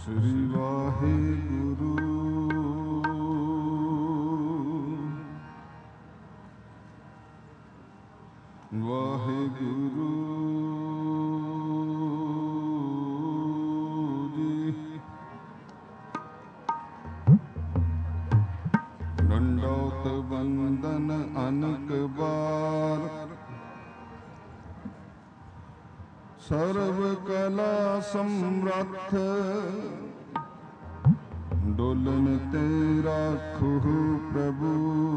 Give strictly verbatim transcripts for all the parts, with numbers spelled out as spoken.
श्री वाहिगुरु वाहिगुरु जी। दंडौत बंदन अनक बार, सर्व कला समरथ डोलन ते राखो प्रभु।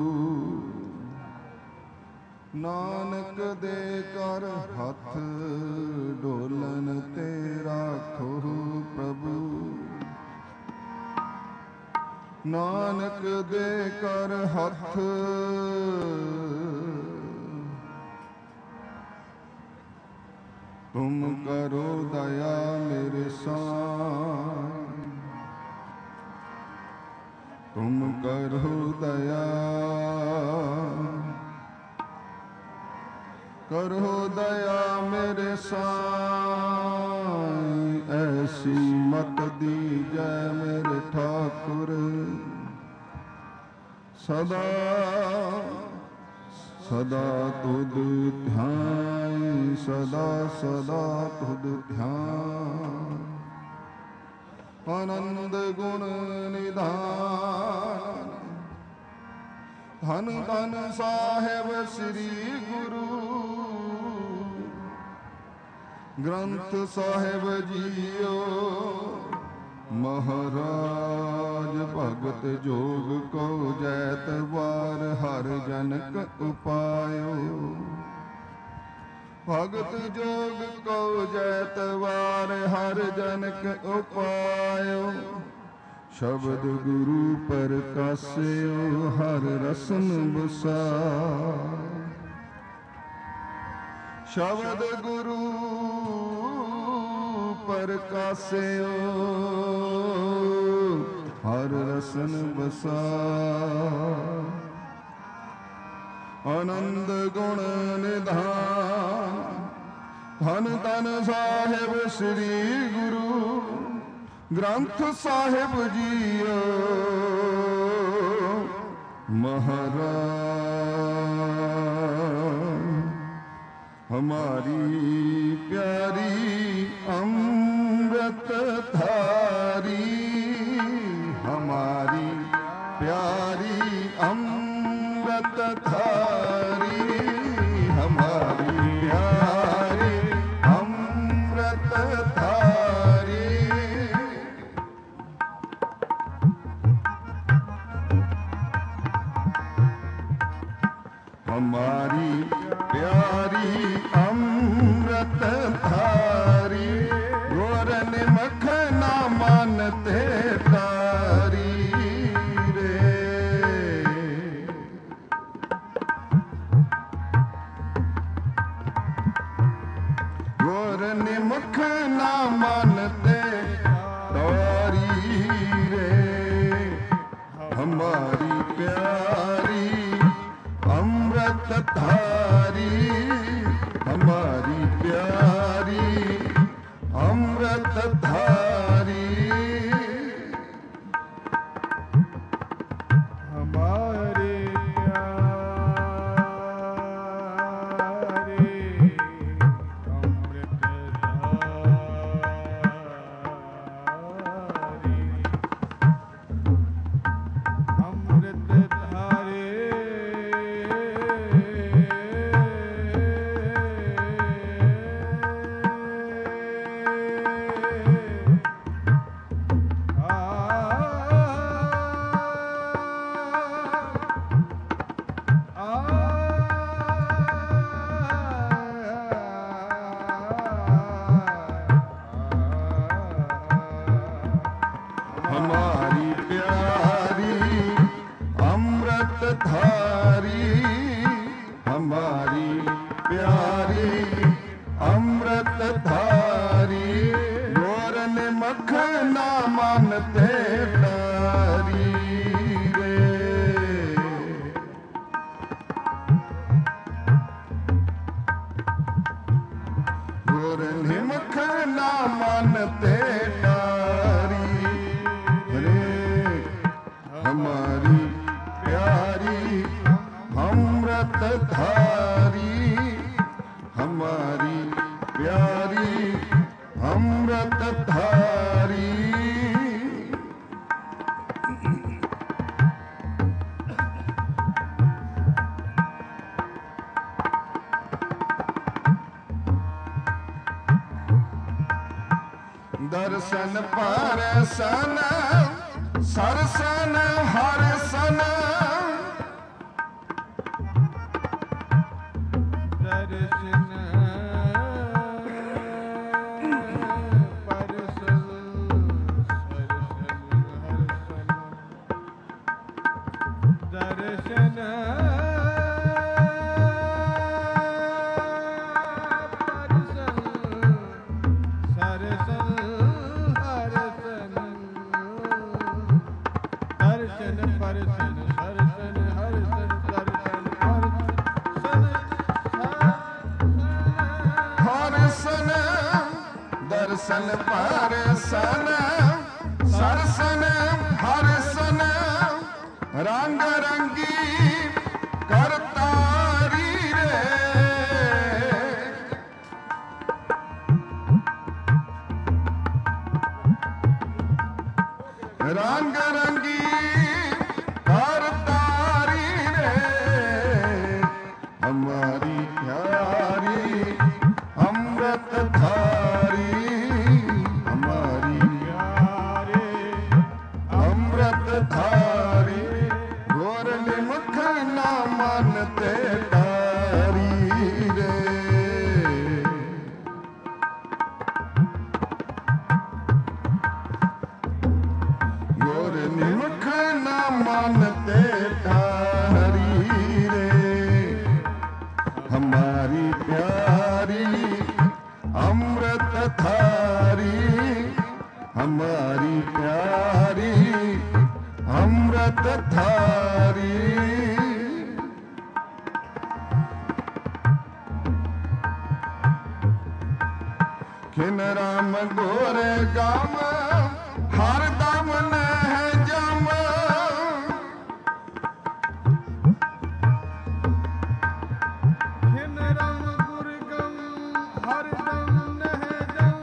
नानक दे कर हथ डोलन ते राखो प्रभु। नानक दे कर हथ तुम करो दया मेरे साथ, तुम करो दया, करो दया मेरे साथ। ऐसी मत दीजै मेरे ठाकुर, सदा सदा तुद ध्यान, सदा सदा तुद ध्यान। आनंद गुण निधान, धन धन साहेब श्री गुरु ग्रंथ साहेब जीओ। महाराज भगत जोग को जैत बार हर जनक उपायो। भगत जोग को जैत बार हर जनक उपायो। शब्द गुरु प्रकाश्यो हर रसन बसाय। शब्द गुरु प्रकाश्यो हर रसन बसाय। आनंद गुण निधान, धन धन साहेब श्री गुरु ग्रंथ साहिब जीओ। महाराज हमारी प्यारी अमृत धारी, हमारी प्यारी अमृत धारी, हमारी प्यारी अमृत धारी। हमारी प्यारी अमृत धारी, गोर निमख ना मानते तारी रे। गोर निमख ना मानते तारी रे। हमारी प्यारी अमृत धारी, हमारी प्यारी अमृत धारी। हमारे प्यारे अमृत धारी, अमृत धारे। हमारी प्यारी अमृत धारी, हमारी प्यारी अमृत धारी। गोर निमख ना मानते तारी रे। गोर निमख ना मानते तारी। प्यारी अमृत धारी। दर्शन परसन सरसन हरसन, दर्शन परसन सरसन हरसन, दर्शन दर्शन परसन सरसन हरसन, रंग रंगी करतारी रे। रंग रंगी करतारी रे, हमारी प्यारी अमृत धारी। धारी गोर निमुख ना मानते तारी रे। गोर निमुख ना मानते तारी रे, हमारी प्यारी अमृत धारी। हमारी प्यारी अमृत धारी। खिन राम गोरे गाम हर दम नह जम, खिन राम गुर गम हर दम नह जम,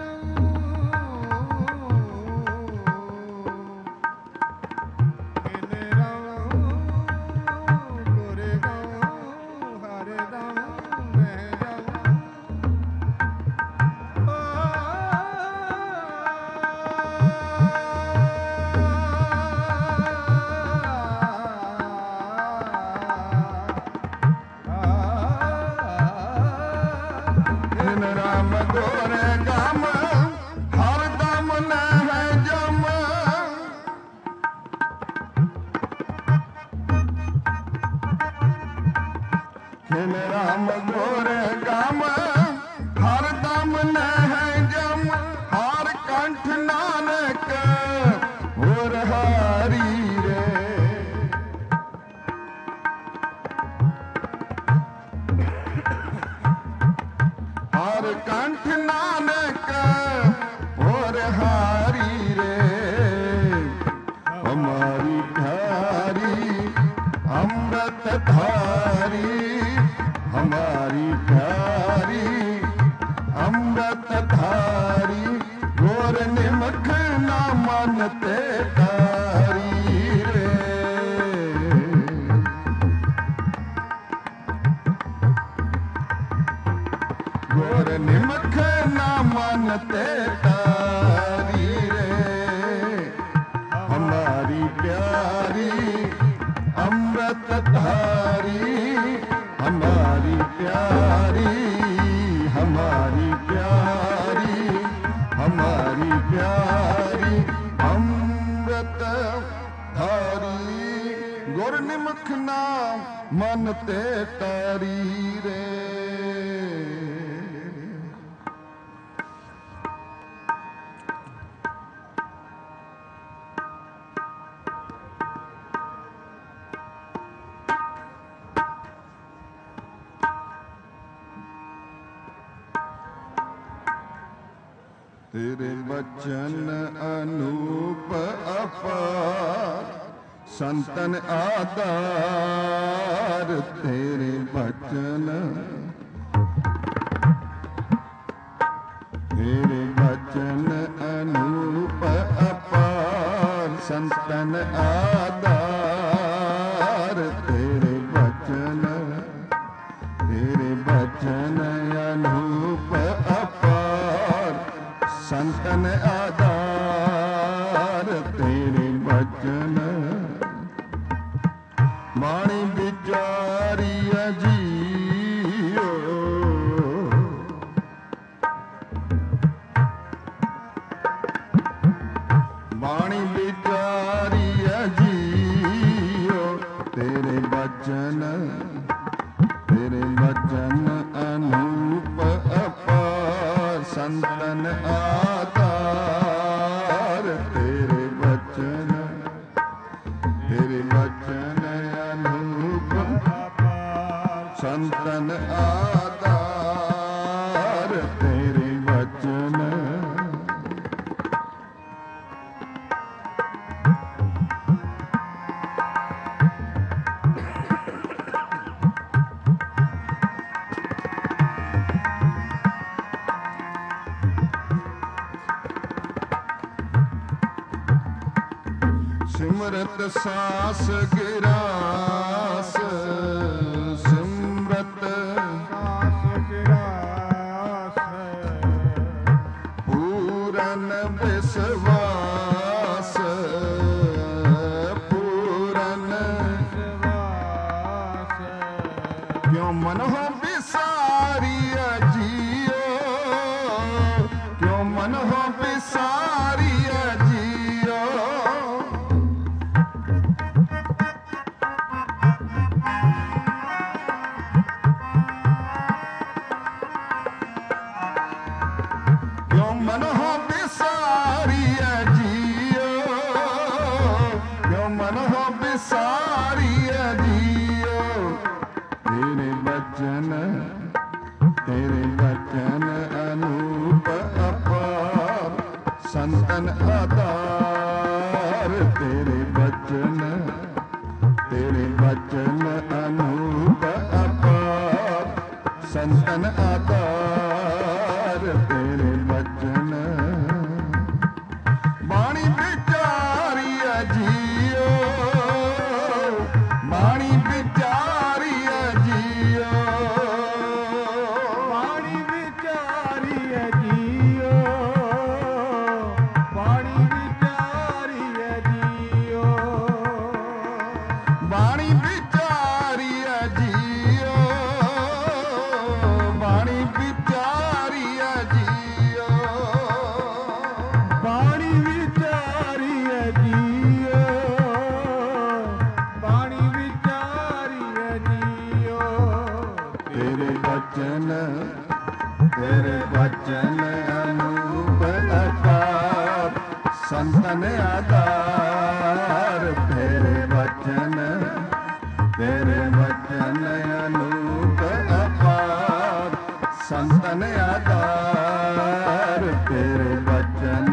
राम गोरे गाम हर दम नह जम। खिन राम गोरे गाम हर दम नह जम, हर कंठ नानक और हारी रे। हर कंठ नानक और हारी रे, हमारी प्यारी अमृत धारी। हमारी प्यारी अमृत धारी, गोर निमख ना मानते तारी रे। गोर निमख ना मानते तारी रे, हमारी प्यारी अमृत धारी। हमारी प्यारी हमारी प्यारी हमारी प्यारी अमृत धारी। गुर निमख नाम मनते तारी रे। तेरे बचन अनूप अपार, संतन आधार। तेरे बचन ਤੇਰੇ ਬਚਨ ਅਨੂਪ ਅਪਾਰ ਸੰਤਨ ਆਧਾਰ ਤੇਰੇ ਬਚਨ ਤੇਰੇ ਬਚਨ ਅਨੂਪ ਅਪਾਰ ਸੰਤਨ ਆਧਾਰ ਤੇਰੇ ਬਚਨ ਬਾਣੀ ਵਿਚਾਰੀ ਅਜੀਓ ਬਾਣੀ ਵਿਚਾਰੀ ਅਜੀਓ ਤੇਰੇ ਬਚਨ ਤੇਰੇ ਬਚਨ ਅਨੂਪ ਅਪਾਰ ਸੰਤਨ ਆਧਾਰ ਤੇਰੇ ਬਚਨ ਤੇਰੇ ਬਚਨ ਅਨੂਪ ਸੰਤਨ ਆਧਾਰ ਤੇਰੇ ਬਚਨ ਸਿਮਰਤ ਸਾਸ ਗਿਰਾਸ ਸਿਮਰਤ ਸਾਸ ਗਿਰਾਸ ਪੂਰਨ ਵਿਸਵਾਸ ਪੂਰਨ ਵਿਸਵਾਸ ਕਿਉ ਮਨ ਹੋ ਵਿਸਾਰੀ ਅਜੀਓ ਕਿਉ ਮਨ ਹੋ ਵਿਸਾਰੀ ਅਜੀਓ ਕਿਉ ਮਨ ਹੋ ਵਿਸਾਰੀ ਅਜੀਓ ਕਿਉ ਮਨ ਹੋ ਵਿਸਾਰੀ ਅਜੀਓ ਤੇਰੇ ਬਚਨ ਤੇਰੇ ਬਚਨ ਅਨੂਪ ਅਪਾਰ ਸੰਤਨ ਆਧਾਰ ਤੇਰੇ ਬਚਨ ਤੇਰੇ ਬਚਨ ਅਨੂਪ ਅਪਾਰ ਸੰਤਨ ਆਧਾਰ ਤੇਰੇ ਬਚਨ ਬਾਣੀ ਵਿਚਾਰੀ ਅਜੀਓ ਬਾਣੀ ਵਿਚਾਰੀ ਅਜੀਓ ਬਾਣੀ ਵਿਚਾਰੀ ਅਜੀਓ ਬਾਣੀ ਵਿਚਾਰੀ ਅਜੀਓ ਬਾਣੀ ਵਿਚਾਰੀ ਅਜੀਓ ਬਾਣੀ ਵਿਚਾਰੀ ਅਜੀਓ ਬਾਣੀ ਵਿਚਾਰੀ ਅਜੀਓ ਬਾਣੀ ਵਿਚਾਰੀ ਅਜੀਓ ਤੇਰੇ ਬਚਨ ਤੇਰੇ ਬਚਨ ਅਨੂਪ ਅਪਾਰ ਸੰਤਨ ਆਧਾਰ ਤੇਰੇ ਬਚਨ ਤੇਰੇ ਬਚਨ ਅਨੂਪ ਅਪਾਰ ਸੰਤਨ ਆਧਾਰ ਤੇਰੇ ਬਚਨ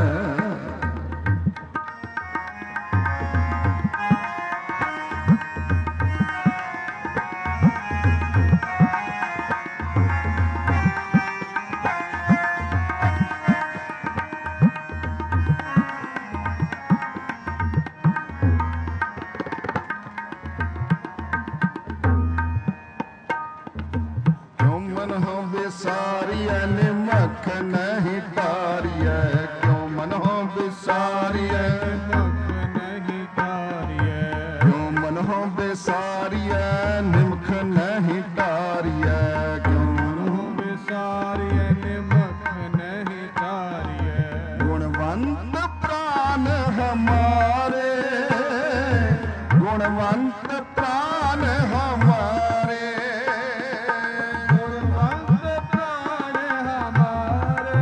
ਕਿਉ ਮਨ ਹੋ ਵਿਸਾਰੀਐ ਨਿਮਖ ਨਹੀਂ ਤਾਰੀਐ ਕਿਉ ਮਨ ਹੋ ਵਿਸਾਰੀਐ ਮੁਖ ਨਹੀਂ ਤਾਰੀਐ ਕਿਉ ਮਨ ਹੋ ਵਿਸਾਰੀਐ ਨਿਮਖ ਨਹੀਂ ਤਾਰੀਐ ਕਿਉ ਵਿਸਾਰੀਐ ਨਿਮਖ ਨਹੀਂ ਤਾਰੀਐ ਗੁਣਵੰਤ ਪ੍ਰਾਨ ਹਮਾਰੇ ਗੁਣਵੰਤ ਪ੍ਰਾਨ ਹਮਾਰੇ ਗੁਣਵੰਤ ਪ੍ਰਾਣ ਹਮਾਰੇ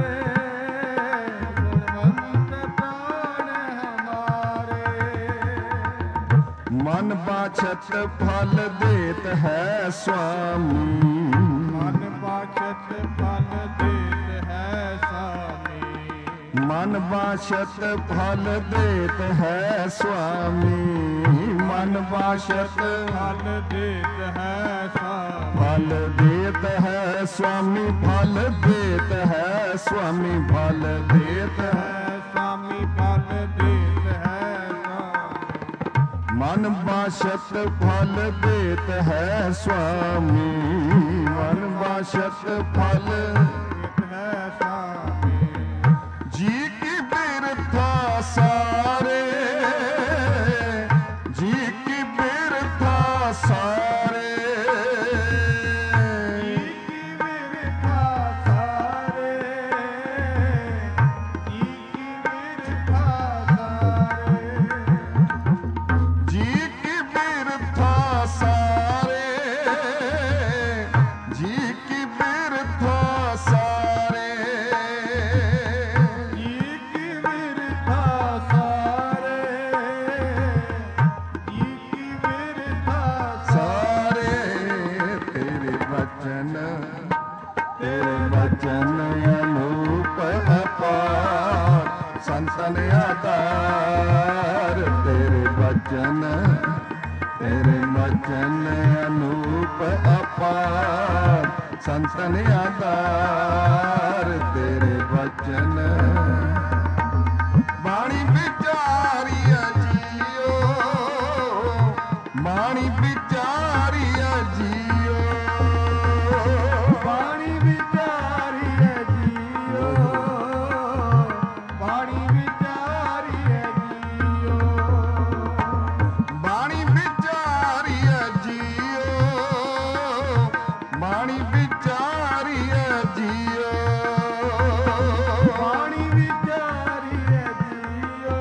ਗੁਣਵੰਤ ਪ੍ਰਾਣ ਹਮਾਰੇ ਮਨ ਬਾਛਤ ਫਲ ਦੇਤ ਹੈ ਸੁਆਮੀ ਮਨ ਬਾਛਤ ਫਲ ਦੇਤ ਹੈ ਸਾਮੀ ਮਨ ਬਾਛਤ ਫਲ ਦੇਤ ਹੈ ਸੁਆਮੀ ਮਨ ਬਾਛਤ ਫਲ ਦੇਤ ਹੈ ਸਾਮੀ फल देत है स्वामी फल देत है स्वामी फल देत है स्वामी फल देत है मन बाशत फल देत है स्वामी मन बाशत फल देत है स्वामी जी की बिरथा सारे जी की बिरथा सारे जी की बिरथा सारे जी की बिरथा सारे जी की बिरथा सारे जी की बिरथा सारे तेरे वचन तेरे वचन अनूप अपार संतन आधार तेरे वचन तेरे वचन अनूप अपार संतन आधार तेरे वचन बाणी विचारिया जियो बाणी विचारिया जियो बाणी विचारी है जियो बाणी विचारी है जियो बाणी विचारिया जियो बाणी विचारिया जियो बाणी विचारी है जियो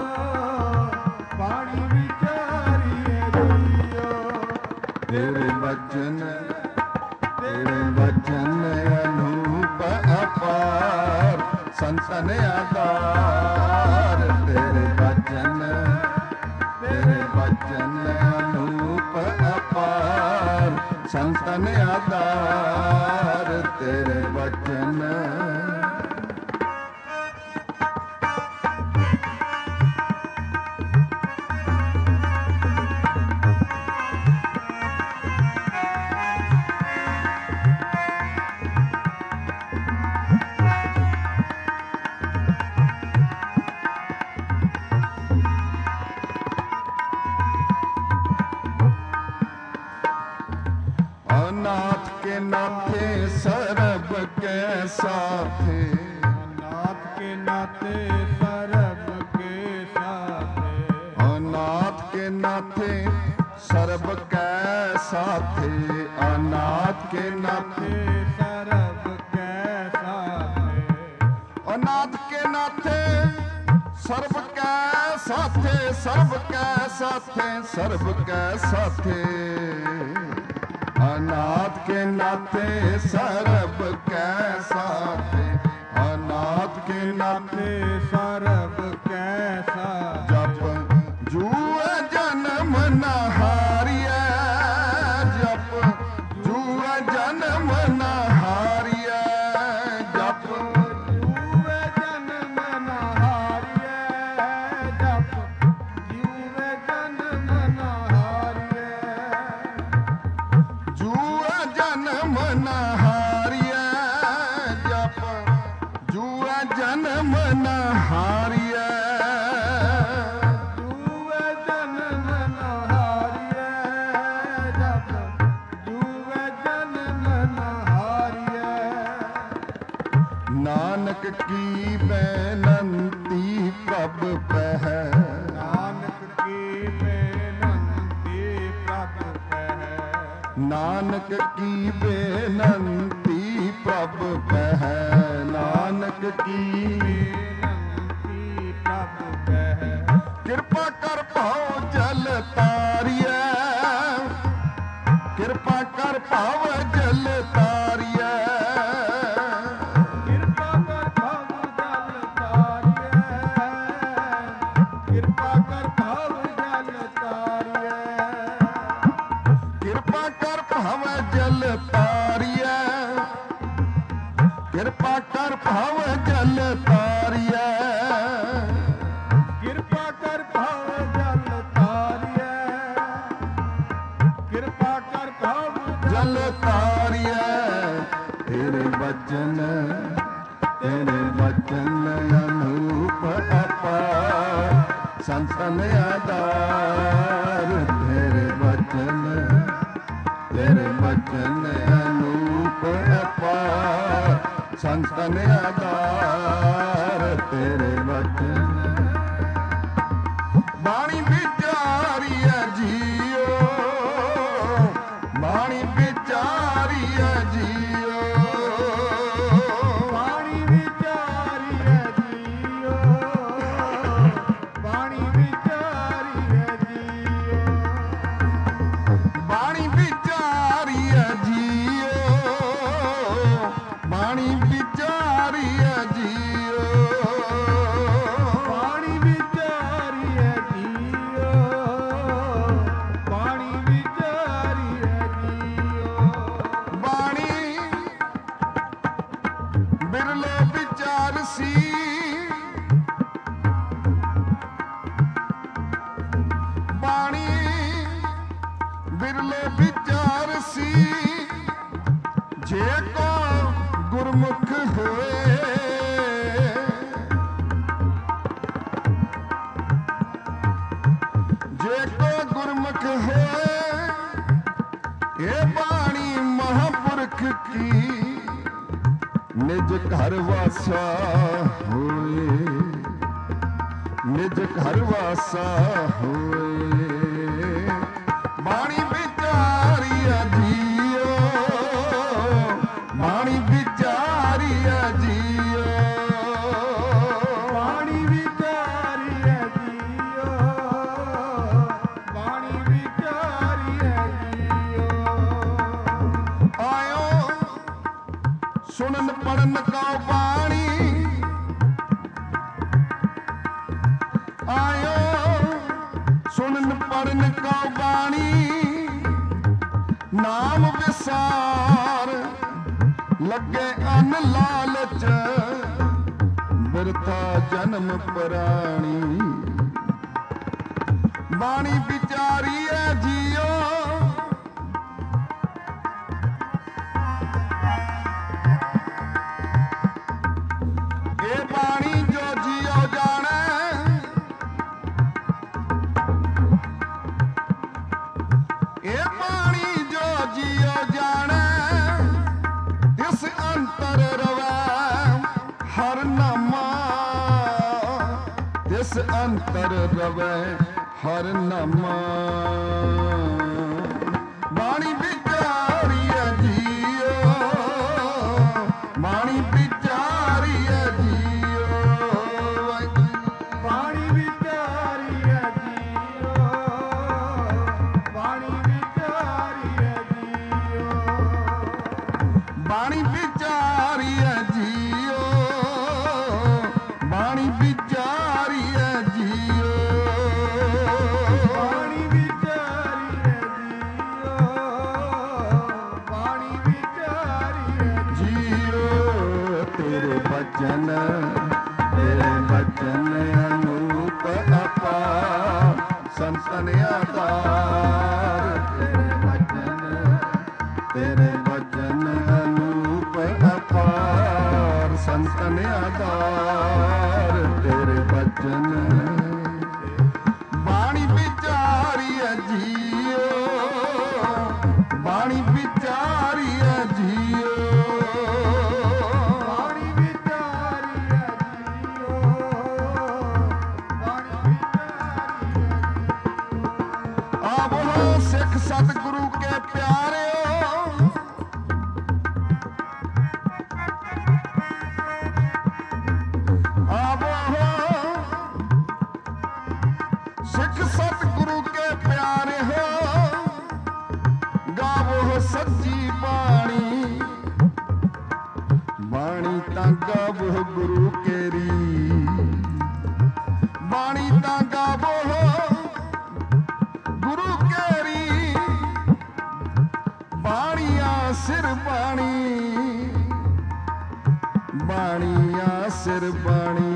बाणी विचारी है जियो तेरे वचन तेरे वचन अनूप अपार संतन आधार तेरे वचन तेरे वचन अनूप अपार संतन आधार तेरे वचन अनाथ के नाथे सरब के साथे नाथ के नाते सरब के साथे अनाथ के नाथे सरब के साथे अनाथ के नाथे सरब के साथे अनाथ के नाथे सर्व के साथे सर्व के साथे सर्व के साथे अनाथ के नाथे सर्व के साथे अनाथ के नाथे सरब कैसा जप जुए जन्म न हारिया जप जुए जन्म न हारिया जप जुए जन्म न हारिए जप जुए जन्म न हारिए जुआ जन्म न हारिया जप जुआ जन्म न हारिया जुए जन्म न हारिए जप जुए जन्म न हारिए नानक की बेनंती प्रभ पह नानक की बेनंती प्रभ कह नानक की बेनंती प्रभ पह नानक की बेनंती प्रभ कह कृपा कर पाओ जल तारिया कृपा कर पाओ जल तारिया कृपा कर भव जल तारिए कृपा कर भव जल तारिए कृपा कर भव जल तारिया कृपा कर भव जल तारिया कृपा कर भव जल तारिए कृपा कर भव जल बचन अनूप अपार संतन आधार तेरे बचन तेरे बचन अनूप अपार संतन आधार तेरे बचन बाणी विचारी जियो बाणी विचारी जियो बाणी विचारी जियो बाणी विचारी जियो बाणी विचारी जियो बाणी विचारी जियो बाणी विचारी जियो बाणी विचारी जियो बाणी बिरलो विचार सी बाणी बिरलो विचार सी जे को गुरमुख होए जे को गुरमुख होए ये बाणी महापुरख की निज घर वासा होए निज घर वासा होए बाणी विचारी जियो बाणी विचारी जियो बाणी विचारी जियो बाणी विचारी जियो आयो सुनन पढ़न का बाणी आयो सुनन पढ़न का बाणी नाम विसार लगे अन लालच बिरथा जन्म प्राणी बाणी विचारी है जियो ये बाणी जो जियो जाने ये बाणी जो जियो जाने इस अंतर रवै हर नामा इस अंतर रवै हर नामा बाणी विचारी जियो बाणी विचारी जियो बाणी विचारी जियो बाणी विचारी जियो बाणी विचारी जियो बाणी विचारी जियो बाणी विचारी जियो बाणी विचारी जियो तेरे बचन तेरे बचन अनूप अपार संतन आधार तेरे बचन तेरे बचन अनूप अपार संतन आधार तेरे बचन बाणी विचारी जियो बाणी विचारी जियो बाणी विचारी जियो बाणी विचारी आवो सिख सतगुरु के प्यारे आवो सिख सतगुरु के प्यारे हो गावो सच्ची बाणी बाणी ता गावो गुरु केरी बाणी ता गावो गुरु केरी बाणिया सिर बाणी बाणिया सिर बाणी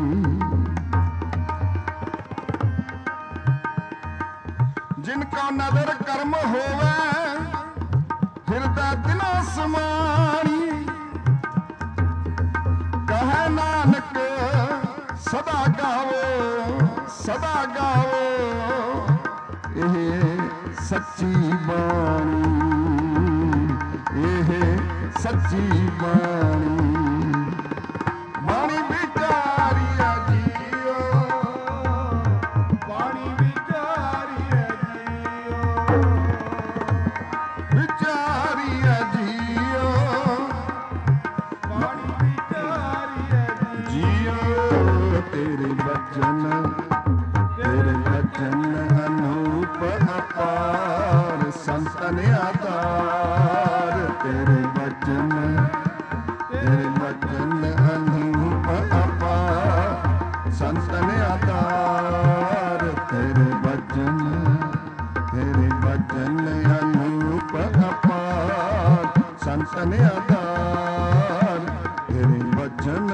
जिनका नदर कर्म होवे हृदय दिना समानी कहे नानक ਸਦਾ ਗਾਵੋ ਸਦਾ ਗਾਵੋ ਇਹ ਸੱਚੀ ਬਾਣੀ ਇਹ ਸੱਚੀ ਬਾਣੀ ਬਾਣੀ ਵਿਚਾਰੀਆ ਜੀਓ ਬਾਣੀ ਵਿਚਾਰੀਐ ਜੀਓ ਵਿਚਾਰੀਆ ਜੀਓ ਬਾਣੀ ਵਿਚਾਰੀਐ ਜੀਓ ਤੇਰੇ ਬਚਨ ਤੇਰੇ ਬਚਨ ਅਨੂਪ ਅਪਾਰ ਸੰਤਨ ਆਧਾਰ ਤੇਰੇ ਬਚਨ ਤੇਰੇ ਬਚਨ ਅਨੂਪ ਅਪਾਰ ਸੰਤਨ ਆਧਾਰ ਤੇਰੇ ਬਚਨ ਤੇਰੇ ਬਚਨ ਅਨੂਪ ਅਪਾਰ ਸੰਤਨ ਆਧਾਰ ਤੇਰੇ ਬਚਨ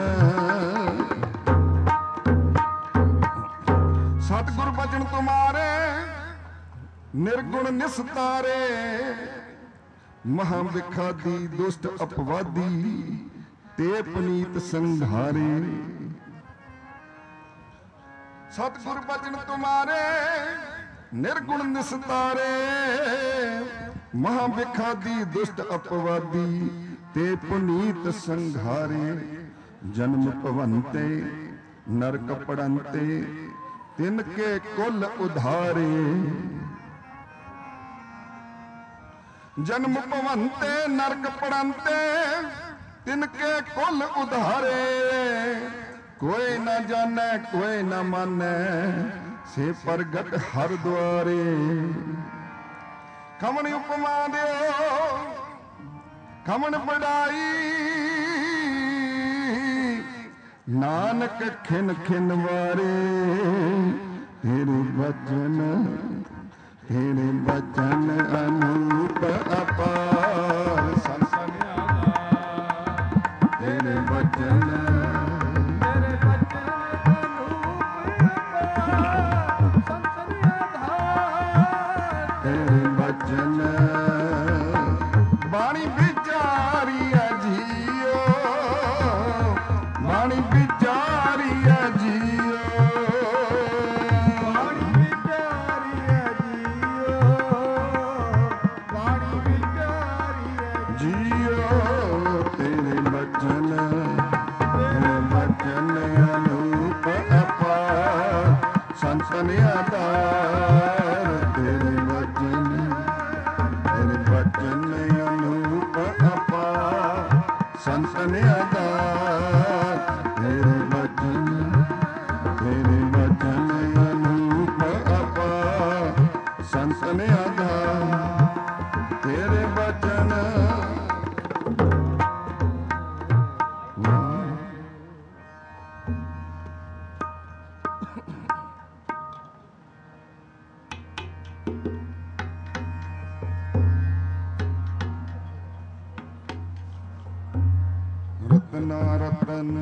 ਸਤਿਗੁਰ ਬਚਨ ਤੁਮਾਰੇ ਨਿਰਗੁਣ ਨਿਸਤਾਰੇ ਮਹਾ ਵਿਖਾਦੀ ਦੁਸ਼ਟ ਅਪਵਾਦੀ ਤੇ ਪਨੀਤ ਸੰਘਾਰੇ ਸਤਿਗੁਰ ਬਚਨ ਤੁਮਾਰੇ ਨਿਰਗੁਣ ਨਿਸਤਾਰੇ ਮਹਾ ਵਿਖਾਦੀ ਦੁਸ਼ਟ ਅਪਵਾਦੀ ਤੇ ਪੁਨੀਤ ਸੰਘਾਰੇ ਜਨਮ ਭਵੰਤੇ ਨਰਕ ਪੜੰਤੇ ਤਿਨ ਕੇ ਕੁਲ ਉਧਾਰੇ ਜਨਮ ਭਵੰਤੇ ਨਰਕ ਪੜੰਤੇ ਤਿਨ ਕੇ ਕੁਲ ਉਧਾਰੇ ਕੋਈ ਨਾ ਜਾਣੈ ਕੋਈ ਨਾ ਮਾਨੈ ਸੇ ਪ੍ਰਗਟ ਹਰ ਦੁਆਰੇ ਕਮਣ ਉਪਮਾ ਦਿਓ ਕਮਣ ਪੜਾਈ ਨਾਨਕ ਖਿਨ ਖਿਨ ਵਾਰੇ ਤੇਰੇ ਬਚਨ ਤੇਰੇ ਬਚਨ ਅਨੂਪ ਅਪਾਰ ਸੰਸਨ ਆਧਾਰ ਤੇਰੇ ਬਚਨ ਤੇਰੇ ਬਚਨ ਅਨੂਪ ਅਪਾਰ ਸੰਸਨ ਆਧਾਰ ਤੇਰੇ ਬਚਨ ਬਾਣੀ ਵਿਚਾਰੀਆ ਜੀਓ ਬਾਣੀ ਵਿਚਾਰੀਆ ਜੀਓ ਬਾਣੀ ਵਿਚਾਰੀਐ ਜੀਓ ਬਾਣੀ ਵਿਚਾਰੀਐ ਜੀਓ ਤੇਰੇ ਬਚਨ ਤੇਰੇ ਬਚਨ ਅਨੂਪ ਅਪਾਰ ਸੰਤਨ ਆਧਾਰ ਤੇਰੇ ਬਚਨ ਤੇਰੇ ਬਚਨ ਅਨੂਪ ਅਪਾਰ ਸੰਤਨ ਆਧਾਰ ਤੇਰੇ ਬਚਨ ਤੇਰੇ ਬਚਨ ਅਨੂਪ ਅਪਾਰ ਸੰਤਨ ਆਧਾਰ ਤੇਰੇ ਬਚਨ ਰਤਨਾ ਰਤਨ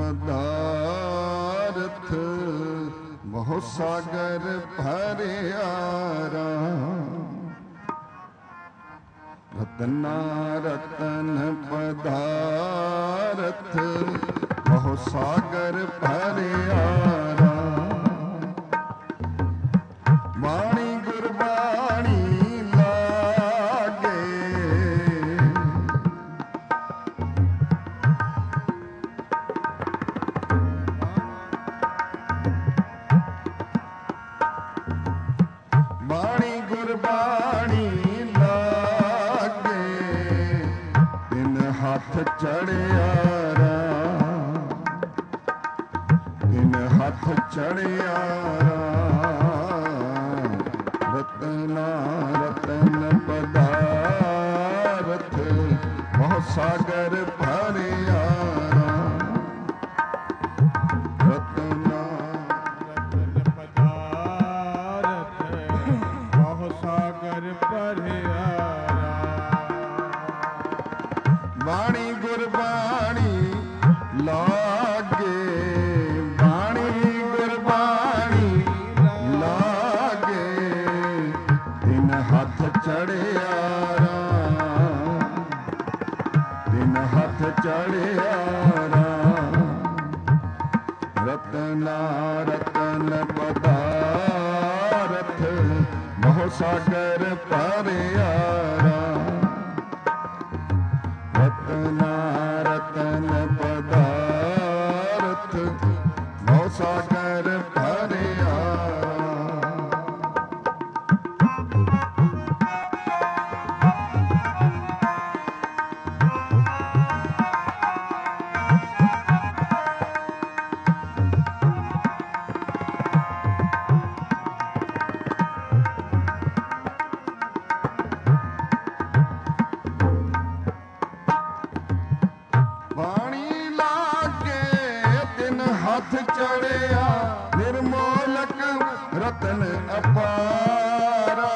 ਪਦਾਰਥ ਬਹੁ ਸਾਗਰ ਭਰਿਆ ਰਾਮ ਰਤਨਾ ਰਤਨ ਪਦਾਰਥ ਬਹੁ ਸਾਗਰ ਭਰਿਆ ਰਾਮ ਬਾਣੀ ਗੁਰਬਾਣੀ ਲਾਗੇ ਬਾਣੀ ਗੁਰਬਾਣੀ ਲਾਗੇ ਤਿਨ ਹੱਥ ਚੜਿਆ ਰਾਮ ਤਿਨ ਹੱਥ ਚੜਿਆ ਰਾਮ ਰਤਨਾ ਰਤਨ ਪਦਾਰਥ ਬਹੁ ਸਾਗਰ ਭਰਿਆ ਰਾਮ ਰਤਨਾ ਰਤਨ ਪਦਾਰਥ ਬਹੁ ਸਾਗਰ ਭਰਿਆ ਬਾਣੀ ਗੁਰਬਾਣੀ ਲਾਗੇ ਬਾਣੀ ਗੁਰਬਾਣੀ ਲਾਗੇ ਤਿਨ ਹੱਥ ਚੜਿਆ ਰਾਮ ਤਿਨ ਹੱਥ ਚੜਿਆ ਰਤਨਾ ਰਤਨ ਪਦਾਰਥ ਮੋਹ ਸਾਗਰ ਭਰਿਆਰਾ ਰਤਨਾ ਰਤਨ ਪਦਾਰਥ ਮੋਹ ਸਾਗਰ ਭਰਿਆਰਾ ਹੱਥ ਚੜਿਆ ਨਿਰਮੋਲਕ ਰਤਨ ਅਪਾਰਾ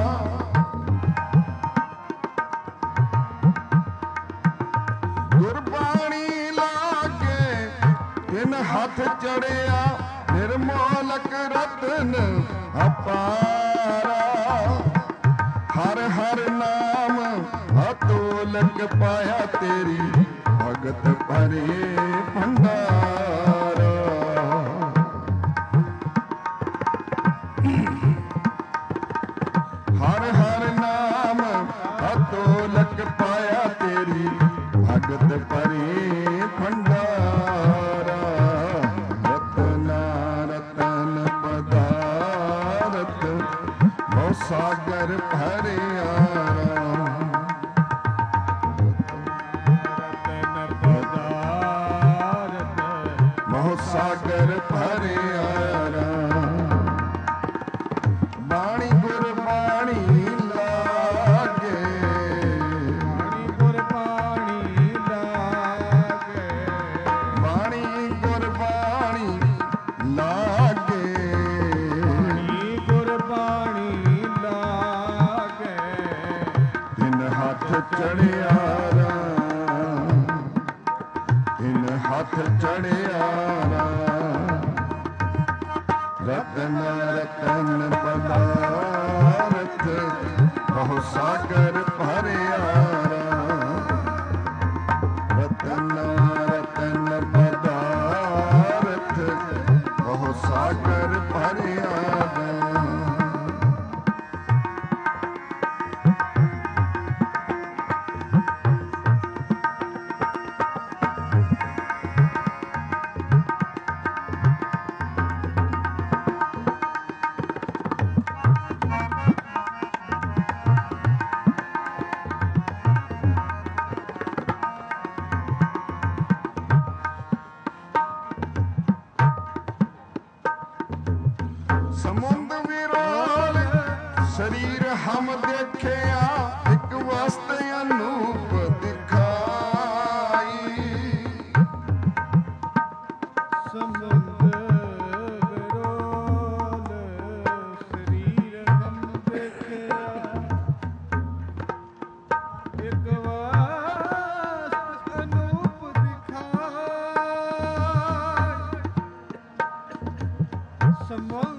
ਗੁਰਬਾਣੀ ਲਾਗੇ ਤਿਨ ਹੱਥ ਚੜਿਆ ਨਿਰਮੋਲਕ ਰਤਨ ਅਪਾਰਾ ਹਰ ਹਰ ਨਾਮ ਅਤੋਲਕ ਪਾਇਆ ਤੇਰੀ ਭਗਤ ਭਰੇ ਭੰਡਾਰ ਹਰ ਹਰ ਨਾਮ ਅਤੋਲਕ ਪਾਇਆ ਤੇਰੀ ਭਗਤ ਭਰੇ ਭੰਡਾਰਾ ਰਤਨਾ ਰਤਨ ਪਦਾਰਥ ਮੋਹ ਸਾਗਰ ਭਰਿਆਰਾ ਮੋਹ ਸਾਗਰ ਭਰਿਆਰਾ ਬਾਣੀ ਗੁਰਬਾਣੀ ਲਾਗੇ ਬਾਣੀ ਗੁਰਬਾਣੀ ਲਾਗੇ ਬਾਣੀ ਗੁਰਬਾਣੀ ਲਾਗੇ ਬਾਣੀ ਗੁਰਬਾਣੀ ਲਾਗੇ ਤਿਨ ਹੱਥ ਚੜਿਆਰਾ ਤਿਨ ਹੱਥ ਚੜਿਆਰਾ ਰਤਨ ਰਤਨ ਪਦਾਰਥ ਬਹੁ ਸਾਗਰ ਭਰਿਆਰਾ ਰਤਨ ਰਤਨ ਪਦਾਰਥ ਬਹੁ ਸਾਗਰ ਭਰਿਆਰਾ ਸਮੁੰਦ ਵਿਰੋਲ ਸਰੀਰ ਹਮ ਦੇਖਿਆ ਇੱਕ ਵਸਤ ਅਨੂਪ ਦਿਖਾਈ ਸਮੁੰਦ ਵਿਰੋਲ ਸਰੀਰ ਹਮ ਦੇਖਿਆ ਇੱਕ ਵਸਤ ਅਨੂਪ ਦਿਖਾਈ ਸਮੁੰਦ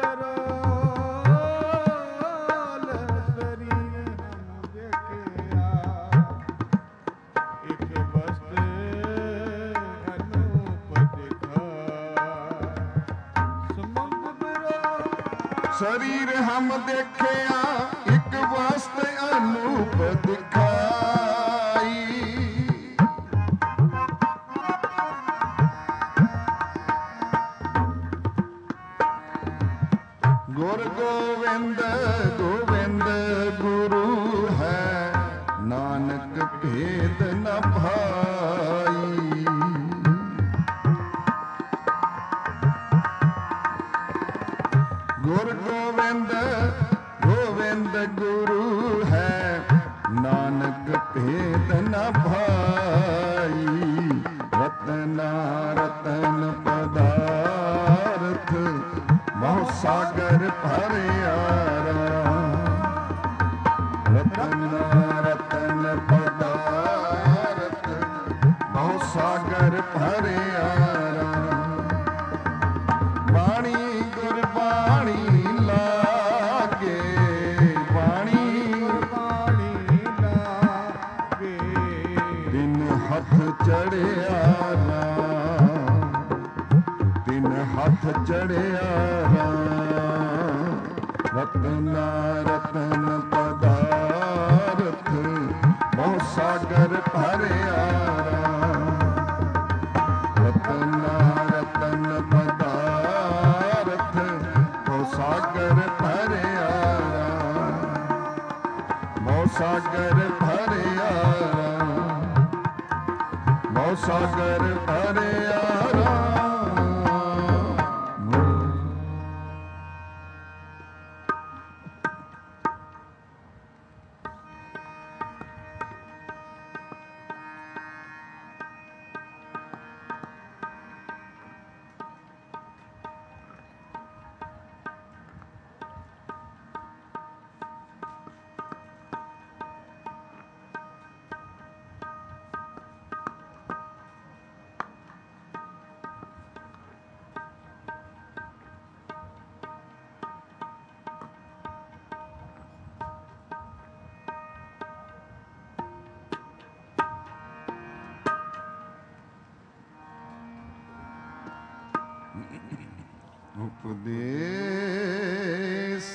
ਸਰੀਰ ਹਮ ਦੇਖਿਆ ਇੱਕ ਵਸਤ ਅਨੂਪ ਦਿਖਾਈ ਗੁਰ ਗੋਬਿੰਦ ਗੋਬਿੰਦ ਗੁਰੂ ਹੈ ਨਾਨਕ ਭੇਦ ਨ ਭਾਈ ਗੁਰ ਗੋਬਿੰਦ ਗੋਬਿੰਦ ਗੁਰੂ ਹੈ ਨਾਨਕ ਭੇਦ ਨ ਭਾਈ ਰਤਨਾ ਰਤਨ ਪਦਾਰਥ ਮੋਹ ਸਾਗਰ ਭਰਿਆਰਾ ਰਤਨਾ ਰਤਨ ਪਦਾਰਥ ਮੋਹ ਸਾਗਰ ਭਰਿਆਰਾ ਬਾਣੀ ਗੁਰਬਾਣੀ ਲਾਗੇ ਬਾਣੀ ਗੁਰਬਾਣੀ ਲਾਗੇ ਦਿਨ ਹੱਥ ਚੜਿਆਰਾ ਹੱਥ ਚੜਿਆ ਰਾਮ, ਰਤਨਾ ਰਤਨ ਪਦਾਰਥ ਬਹੁ ਸਾਗਰ ਭਰਿਆ ਰਾਮ, ਰਤਨਾ ਰਤਨ ਪਦਾਰਥ ਬਹੁ ਸਾਗਰ ਭਰਿਆ ਰਾਮ, ਬਹੁ ਸਾਗਰ ਭਰਿਆ ਰਾਮ, ਬਹੁ ਸਾਗਰ ਭਰਿਆ ਰਾਮ। ਉਪਦੇਸ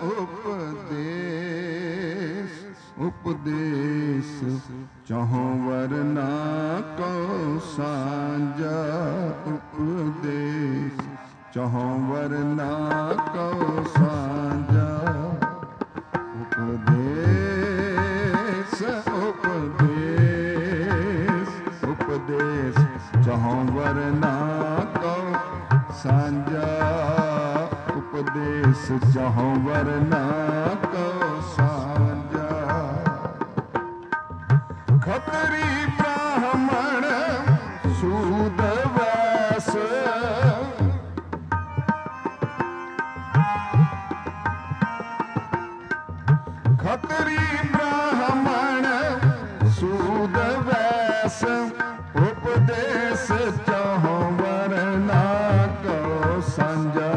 ਉਪਦੇਸ ਉਪਦੇਸ ਚਹੁ ਵਰਨਾ ਕੋ ਸਾਂਝਾ, ਉਪਦੇਸ ਚਹੁ ਵਰਨਾ ਕੋ ਸਾਂਝਾ, ਉਪਦੇਸ ਉਪਦੇਸ ਉਪਦੇਸ ਚਹੁ ਵਰਨਾ ਕੋ ਸਾਂਝਾ, ਉਪਦੇਸ ਚਹੁ ਵਰਨਾ ਕੋ ਸਾਂਝਾ। ਖਤਰੀ ਬ੍ਰਾਹਮਣ ਸੂਦ ਵੈਸ, ਖਤਰੀ ਬ੍ਰਾਹਮਣ ਸੂਦ ਵੈਸ, ਉਪਦੇਸ ਚਹੁ ਵਰਨਾ ਕੋ ਸਾਂਝਾ,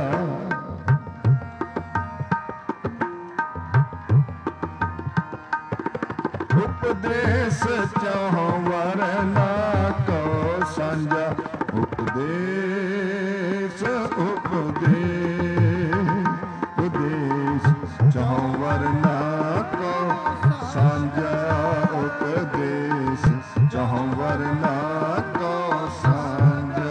ਉਪਦੇਸ ਚਹੁ ਵਰਨਾ ਕੋ ਸਾਂਝਾ, ਉਪਦੇਸ ਉਪਦੇਸ ਉਪਦੇਸ ਚਹੁ ਵਰਨਾ ਕੋ ਸਾਂਝਾ, ਉਪਦੇਸ ਚਹੁ ਵਰਨਾ ਕੋ ਸਾਂਝਾ।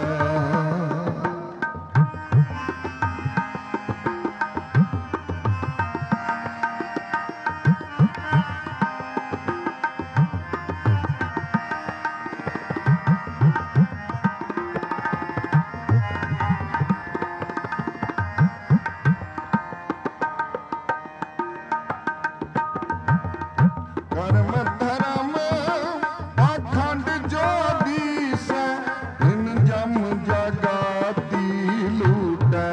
ਕਰਮ ਧਰਮ ਪਾਖੰਡ ਜੋ ਦੀਸੈ, ਇਨ ਜਮ ਜਗਾਤੀ ਲੂਟੈ,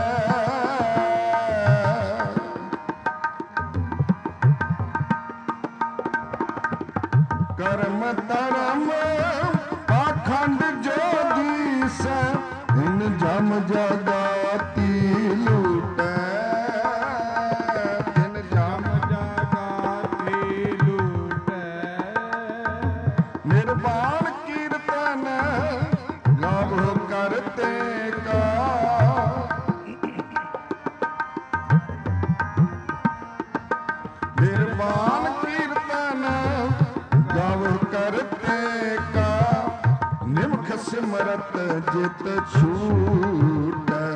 ਕਰਮ ਧਰਮ ਪਾਖੰਡ ਜੋ ਦੀਸੈ, ਇਨ ਜਮ ਜਗਾਤੀ ਲੂਟੈ, ਇਨ ਜਮ ਜਗਾਤੀ ਲੂਟੈ, ਨਿਰਵਾਣ ਕੀਰਤਨ ਲਾਭ ਕਰਤੇ ਕਾ, ਨਿਰਵਾਣ ਕੀਰਤਨ ਗਾਵ ਕਰਤੇ ਕਾ, ਨਿਮਖ ਸਿਮਰਤ ਜਿਤ ਛੂਟੈ,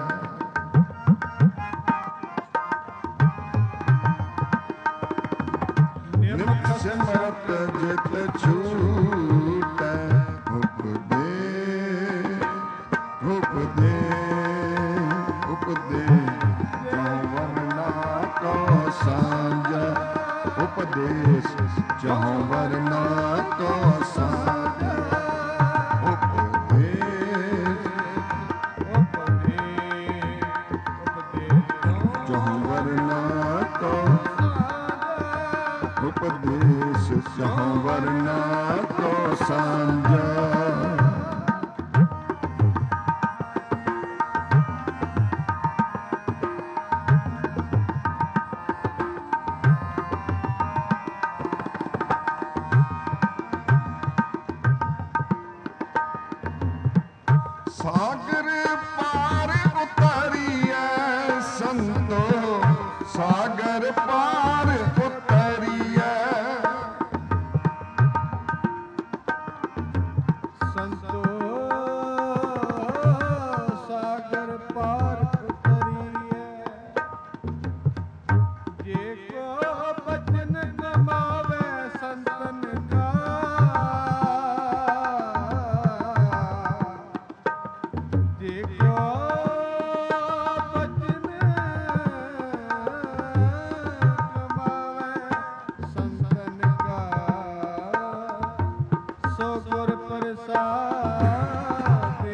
ਨਿਮਖ ਸਿਮਰਤ ਜਿਤ ਛੂਟੈ, ਉਪਦੇਸ ਉਪਦੇਸ ਉਪਦੇਸ ਚਹੁ ਵਰਨਾ ਕੋ ਸਾਂਝਾ, ਉਪਦੇਸ ਚਹੁ ਵਰਨਾ ਕੋ ਸਾਂਝਾ, ਉਪਦੇਸ ਚਹੁ ਵਰਨਾ ਕੋ, ਉਪਦੇਸ ਚਹੁ ਵਰਨਾ ਕੋ ਸਾਂਝਾ। ਸਾਗਰ ਪਾਰ ਉਤਰੀਐ ਸੰਤੋ ਸਾਗਰ ਪਾਰ ਉਤਰੀਐ ਸੰਤੋ ਸਾਗਰ ਪਾਰ ਉਤਰੀਐ ਜੇ ਕੋ ਬਚਨ ਕਮਾਵੇ ਸੰਤਨ ਕਾ ਜੇ ਕੋ ਬਚਨ ਕਮਾਵੇ ਸੰਤਨ ਕਾ ਸੋ ਗੁਰ ਪ੍ਰਸਾਦਿ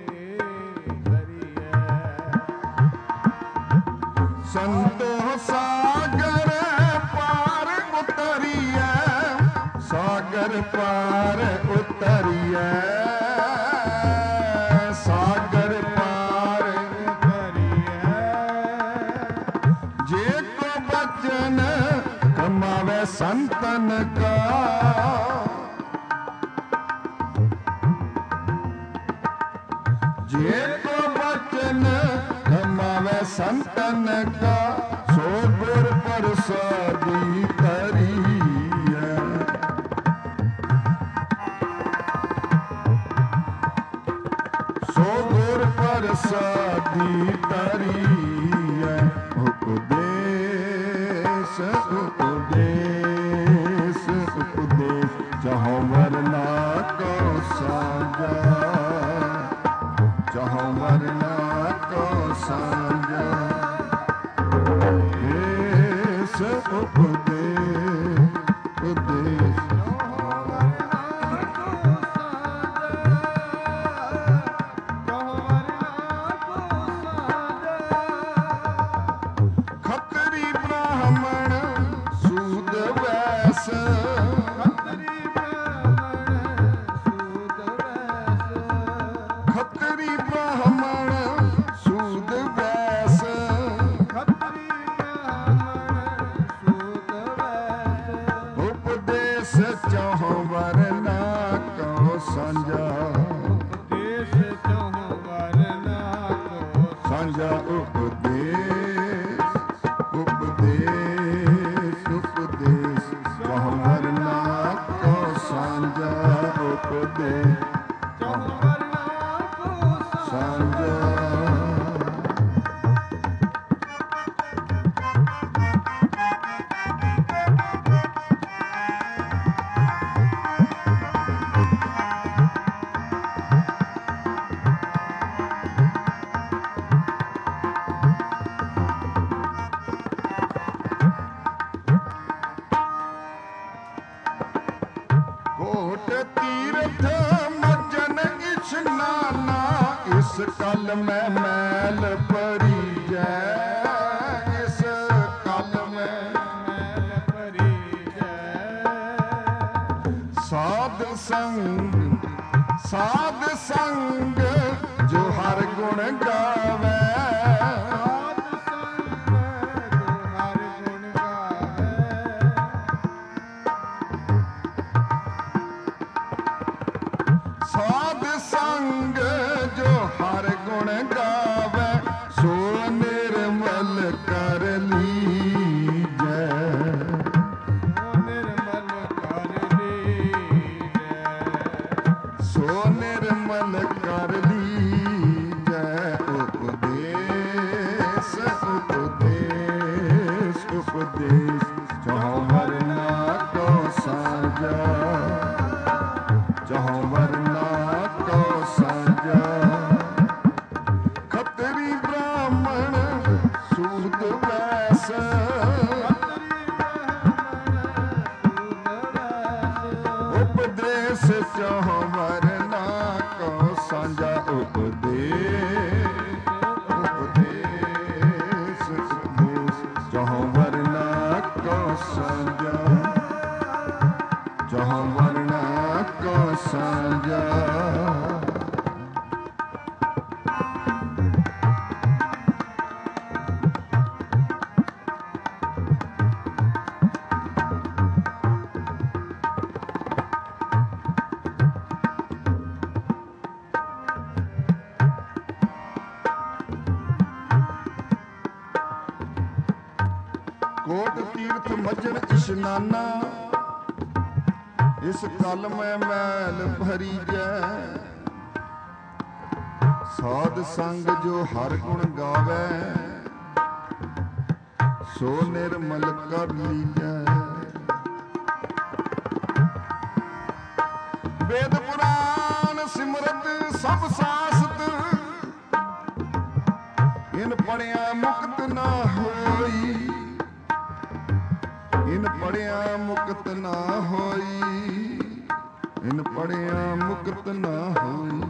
ਧਰਿਐ ਸੰਤੋ ਸਾਗਰ ਪਾਰ ਉਤਰੀਐ ਸਾਗਰ ਪਾਰ ਉਤਰੀਐ ਸਾਗਰ ਪਾਰ ਧਰਿਐ ਜੇ ਕੋ ਬਚਨ ਕਮਾਵੇ ਸੰਤਨ ਕਾ ਜੇ ਕੋ ਬਚਨ ਕਮਾਵੇ ਸੰਤਨ ਕਾ ਸੋ ਗੁਰ ਪ੍ਰਸਾਦੀ ਧਰੀਐ ਸੋ ਗੁਰ ਪ੍ਰਸਾਦੀ ਧਰੀਐ ਉਪਦੇਸ ਉਪਦੇਸ ਉਪਦੇਸ ਚਾਹੋ ਵਰਨਾ ਕੋ ਸਾਜਾ ਚਾਹੋ ਵਰਨਾ ਕੋ ਸਾਜਾ ਏਸ ਉਪਦੇਸ ਉਪਦੇਸ ਖੱਤਰੀ ਬ੍ਰਾਹਮਣ ਸੂਦ ਵੈਸ ਖੱਤਰੀ ਬ੍ਰਾਹਮਣ ਸੂਦ ਵੈਸ ਉਪਦੇਸ ਚਾਹੋ ਵਰਨਾ ਕੋ ਸਾਂਝਾ ਸਾਂਝਾ ਉਪਦੇਸ਼ ਉਪਦੇਸ਼ ਉਪਦੇਸ਼ ਚਾਹੋ ਵਰਨਾ ਕੋ ਸਾਂਝਾ ਉਪਦੇਸ਼ ਸਾਂਝਾ ਕੋਟ ਤੀਰਥ ਮਜਨ ਇਸ਼ਨਾਨਾ ਇਸ ਕਲ ਮੈਂ ਮੈਲ ਪਰੀਜੈ ਇਸ ਕਲ ਮੈਂ ਸਾਧ ਸੰਗ ਸਾਧ ਸੰਗ ਜੋ ਹਰ ਗੁਣ ਗਾਵੇ ਸਾਧ ਸੰਗ ਜੋ ਹਰ ਗੁਣ ਗਾਵੇ ਸੋ ਨਿਰਮਲ ਕੋਟ ਤੀਰਥ ਮੱਜਣ ਇਸ਼ਨਾਨਾ ਇਸ ਕਲ ਮੈਂ ਮੈਲ ਭਰੀ ਜੈ ਸਾਧ ਸੰਗ ਜੋ ਹਰ ਗੁਣ ਗਾਵੇ ਸੋ ਨਿਰਮਲ ਕਰ ਲੀਜੈ ਵੇਦ ਪੁਰਾਨ ਸਿਮਰਤ ਸਭ ਸਾਸਤ ਇਨ ਪੜਿਆ ਮੁਕਤ ਨਾ ਹੋਈ ਇਨ ਪੜਿਆ ਮੁਕਤ ਨਾ ਹੋਈ ਇਨ ਪੜਿਆ ਮੁਕਤ ਨਾ ਹੋਈ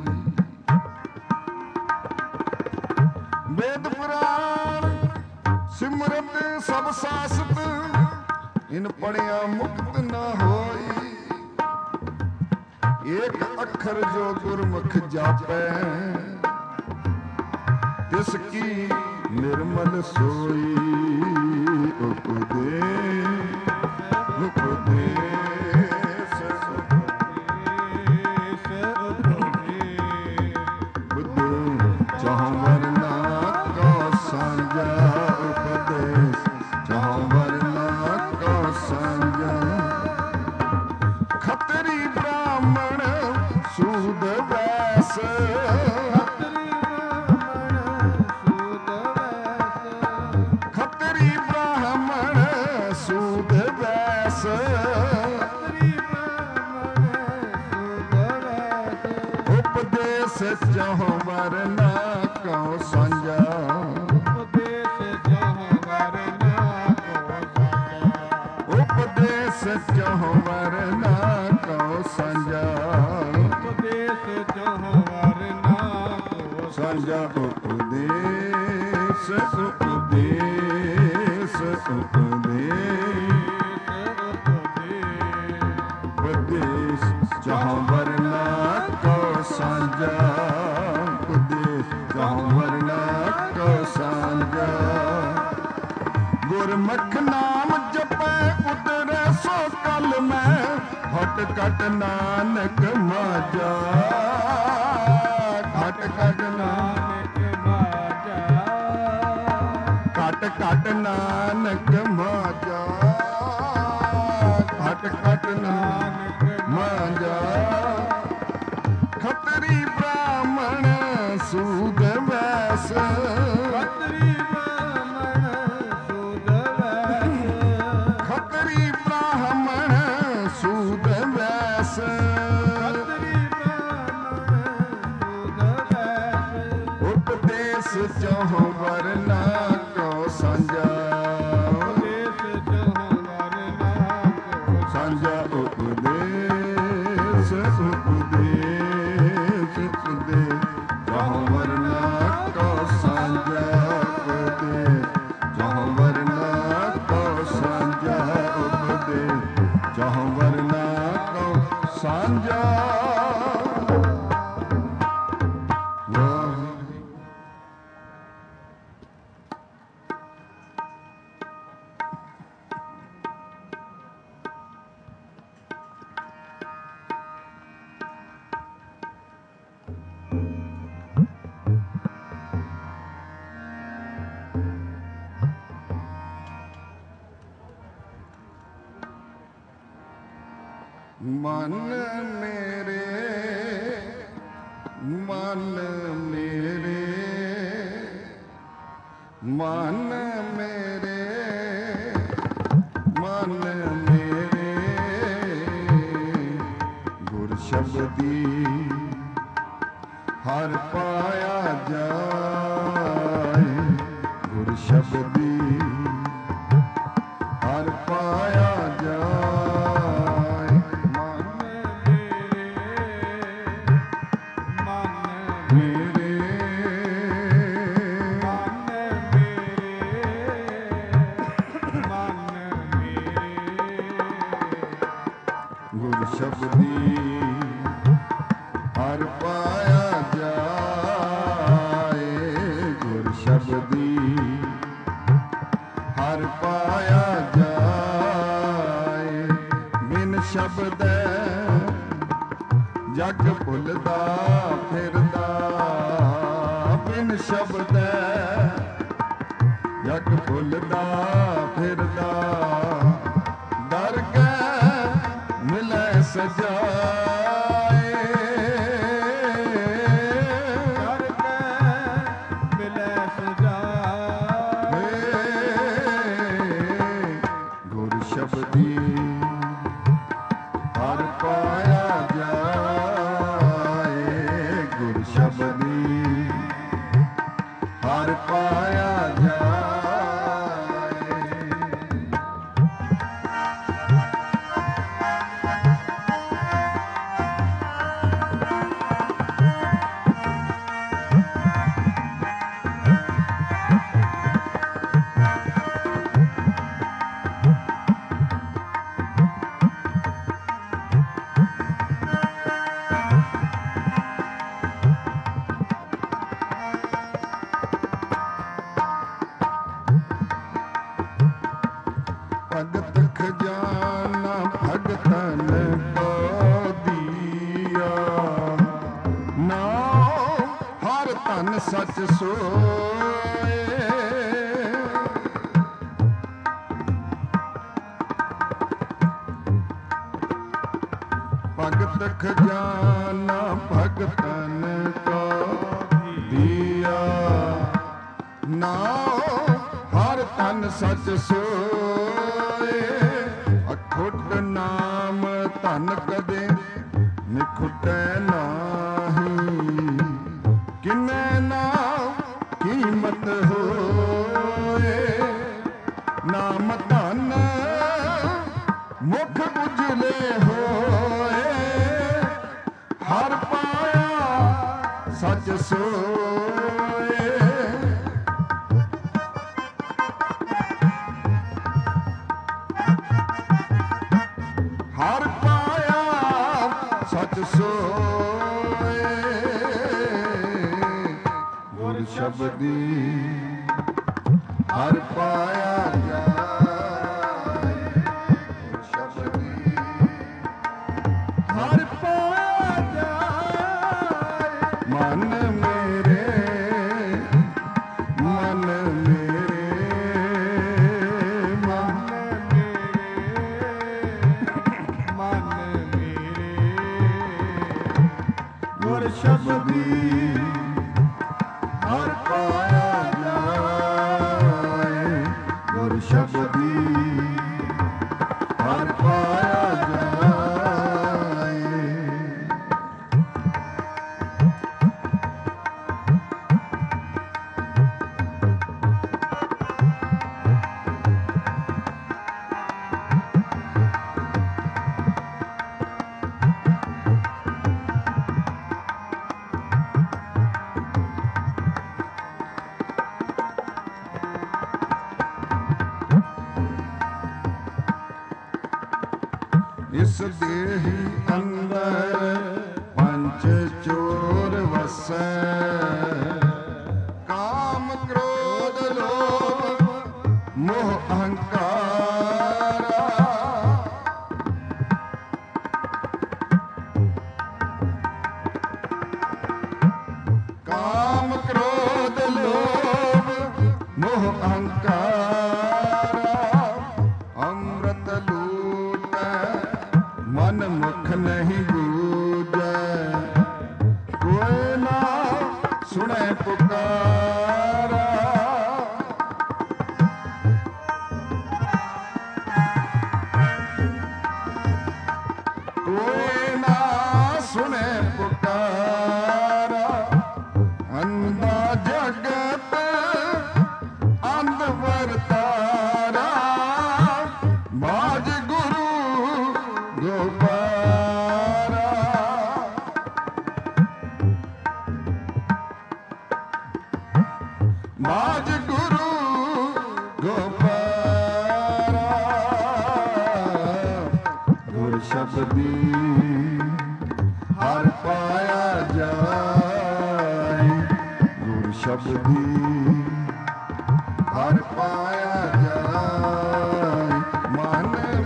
ਵੇਦ ਪੁਰਾਨ ਸਿਮਰਤ ਸਭ ਸਾਸਤ ਇਨ ਪੜਿਆ ਮੁਕਤ ਨਾ ਹੋਈ ਏਕ ਅੱਖਰ ਜੋ ਗੁਰਮੁਖ ਜਾਪੈ ਤਿਸ ਕੀ ਨਿਰਮਲ ਸੋਈ ਉਪਦੇਸ਼ ਉਪਦੇਸ਼ ਚਾਹੁ ਵਰਨਾ ਕੋ ਸਾਂਝਾ ਉਪਦੇਸ਼ ਚਾਹੁ ਵਰਨਾ ਕੋ ਸਾਂਝਾ ਖੱਤਰੀ ਬ੍ਰਾਹਮਣ ਸੂਦ ਵੈਸ ਖੱਤਰੀ ਬ੍ਰਾਹਮਣ ਸੂਦ ਵੈਸ ਉਪਦੇਸ਼ ਚਾਹੁ ਵਰਨਾ ਕਉ ਸਾਂਝਾ ਉਪਦੇਸ਼ ਚਾਹੁ ਵਰਨਾ ਕਉ ਸਾਂਝਾ ਸਾਂਝਾ ਉਪਦੇਸ਼ ਉਪਦੇਸ਼ ਉਪਦੇਸ਼ ਉਪਦੇਸ਼ ਚਾਹੁ ਵਰਨਾ ਕਉ ਸਾਂਝਾ ਉਪਦੇਸ਼ ਚਾਹੁ ਵਰਨਾ ਕਉ ਸਾਂਝਾ ਗੁਰਮੁਖ ਨਾਮ ਜਪੈ ਉਤਰੈ ਸੋ ਕਲ ਮੈਂ ਹਟ ਕਟ ਨਾਨਕ ਮਾਝਾ ਘਟ ਘਟ ਨਾਨਕ ਮਾਝਾ ਘਟ ਘਟ ਨਾਨਕ ਮਾਝਾ ਘਟ ਘਟ ਨਾਨਕ ਮਾਝਾ ਖੱਤਰੀ ਬ੍ਰਾਹਮਣ ਸੂਦ ਵੈਸ ਖੱਤਰੀ ਬ੍ਰਾਹਮਣ ਸੂਦ ਵੈਸ ਖੱਤਰੀ ਬ੍ਰਾਹਮਣ ਸੂਦ ਵੈਸ ਉਪਦੇਸ਼ ਚਾਹੁ ਵਰਨਾ ਕਉ ਸਾਂਝਾ ਸਾਂਝਾ ਉਪਦੇਸ਼ ਉਪਦੇਸ਼ ਉਪਦੇਸ਼ ਚਾਹੁ ਵਰਨਾ ਕਉ ਸਾਂਝਾ ਉਪਦੇਸ਼ ਚਾਹੁ ਵਰਨਾ ਕਉ ਸਾਂਝਾ ਉਪਦੇਸ਼ ਚਾਹੁ ਵਰਨਾ ਕਉ ਸਾਂਝਾ ਮਨ ਮੇਰੇ ਮਨ ਮੇਰੇ ਮਨ ਮੇਰੇ ਮਨ ਮੇਰੇ ਗੁਰ ਸ਼ਬਦੀ ਹਰ ਪਾਇਆ ਜਾਏ ਗੁਰ ਸ਼ਬਦੀ ਹਰ ਪਾਇਆ ਜਾਏ ਸ਼ਬਦੀ ਹਰ ਪਾਇਆ ਜਾਏ ਗੁਰ ਸ਼ਬਦੀ ਹਰ ਪਾਇਆ ਜਾਏ ਬਿਨ ਸ਼ਬਦੈ ਜਗ ਭੁੱਲਦਾ ਫਿਰਦਾ ਬਿਨ ਸ਼ਬਦੈ ਜਗ ਭੁੱਲਦਾ ਫਿਰਦਾ ਹਰ ਪਾਇਆ ਜਾਏ। ਭਗਤ ਖਜ਼ਾਨਾ ਭਗਤਨ ਕੋ ਦੀਆ, ਨਾਮ ਹਰ ਧਨ ਸੱਚ ਸੋਏ। ਭਗਤ ਖਜ਼ਾਨਾ ਭਗਤਨ ਕੋ ਦੀਆ, ਨਾਮ ਹਰ ਧਨ ਸੱਚ ਸੋਏ। ਅਖੁੱਟ ਨਾਮ ਧਨ ਕਦੇ ਨਿਖੁਟੈ ਨਾਹੀ, ਕਿਨੈ ਨਾਮ ਕੀਮਤ ਹੋਏ। ਨਾਮ ਧਨ ਮੁਖ ਉਜਲੇ ਹੋਏ, ਹਰ ਪਾਇਆ ਸੱਚ ਸੋਏ। ਹਰ ਪਾਇਆ ਸੱਚ ਸੋਏ। ਗੁਰ ਸ਼ਬਦੀ ਹਰ ਪਾਇਆ ਜਾਏ। ਗੁਰ ਸ਼ਬਦੀ ਹਰ ਪਾਇਆ ਜਾਏ। ਮਨ ਮੇਰੇ ਮਨ ਮੇਰੇ ਮਨ ਗੁਰ ਸ਼ਬਦੀ ਹਰ ਪਾਇਆ ਜਾਏ। ਗੁਰ ਸ਼ਬਦੀ ਹਰ ਪਾਇਆ ਜਾਏ। ਇਸ ਦੇਹੀ ਅੰਦਰ ਪੰਜ ਚੋਰ ਵਸੈ, ਕਾਮ ਕ੍ਰੋਧ ਲੋਭ ਮੋਹ ਅਹੰਕਾਰਾ। ਕਾਮ ਕ੍ਰੋਧ ਲੋਭ ਮੋਹ ਅਹੰਕਾਰਾ। ਅੰਮ੍ਰਿਤ ਮਨ ਮੁਖ ਨਹੀਂ ਬੂਝੈ, ਕੋਈ ਨਾ ਸੁਣੇ ਪੁਕਾਰਾ। ਕੋਈ ਨਾ ਸੁਣੇ ਪੁਕਾਰਾ। ਅੰਧਾ ਜਗਤ ਅੰਧ ਵਰਤਾਰਾ, ਬਾਝ ਗੁਰੂ ਗੋਬਾਰਾ। ਬਾਝ ਗੁਰੂ ਗੋਬਾਰਾ। ਗੁਰ ਸ਼ਬਦੀ ਹਰ ਪਾਇਆ ਜਾਏ। ਗੁਰ ਸ਼ਬਦੀ ਹਰ ਪਾਇਆ ਜਾਏ। ਮਨ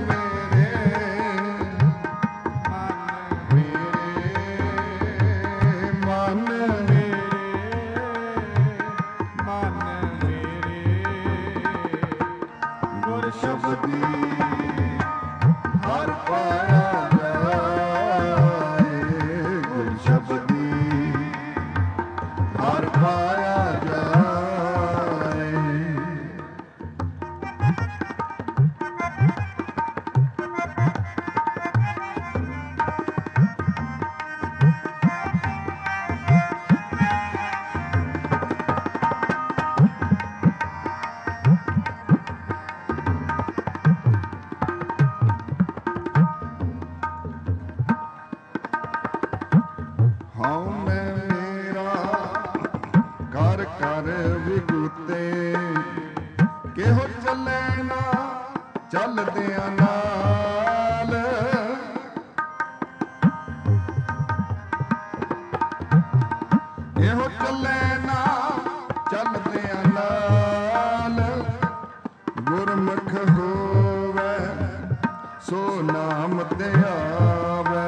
ਸ਼ਬਦੀ ਹਰ ਪਾਇਆ ਜਾਏ। ਗੁਰ ਸ਼ਬਦੀ ਹਰ ਪਾਇਆ ਜਾਏ। ਕਰ ਵਿਗੂਤੇ, ਕਿਹੋ ਚੱਲੇ ਨਾ ਚੱਲਦਿਆਂ ਨਾਲ, ਇਹੋ ਚੱਲੇ ਨਾ ਚੱਲਦਿਆਂ ਨਾਲ, ਗੁਰਮੁਖ ਹੋਵੇ ਸੋ ਨਾਮ ਤੇ ਆਵੇ।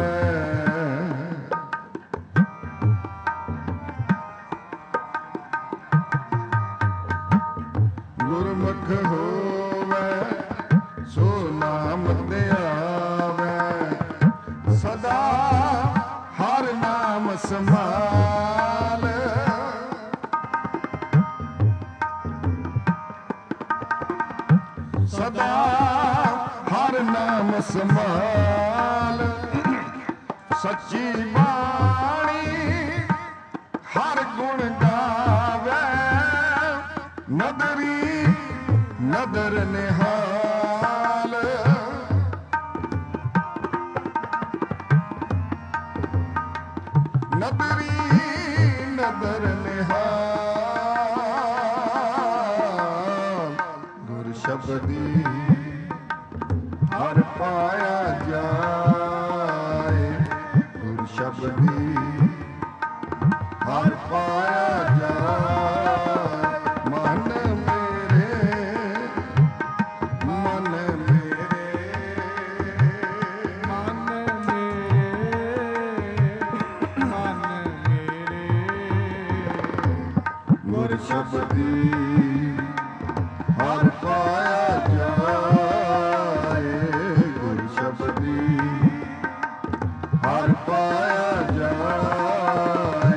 ਗੁਰਮੁਖ ਹੋਵੇ ਸੋ ਨਾਮ ਤੇ ਆਵੇ, ਸਦਾ ਹਰ ਨਾਮ ਸਮਾਲ, ਸਦਾ ਹਰ ਨਾਮ ਸੰਭਾਲ। ਸੱਚੀ ਬਾਣੀ ਹਰ ਗੁਣ ਗਾਵੇ, ਨਦਰੀ ਨਦਰ ਨਿਹਾਲ, ਨਦਰੀ ਨਦਰ ਨਿਹਾਲ। ਗੁਰ ਸ਼ਬਦੀ ਹਰ ਪਾਇਆ ਜਾਏ, ਗੁਰ ਸ਼ਬਦੀ ਹਰ ਪਾਇਆ ਜਾਏ। ਮਨ ਮੇਰੇ ਮਨ ਮੇਰੇ ਮਨ ਮੇਰੇ ਮਨ ਮੇਰੇ, ਗੁਰ ਸ਼ਬਦੀ ਹਰ ਪਾਇਆ ਜਾਏ, ਗੁਰ ਸ਼ਬਦੀ ਹਰ ਪਾਇਆ ਜਾਏ।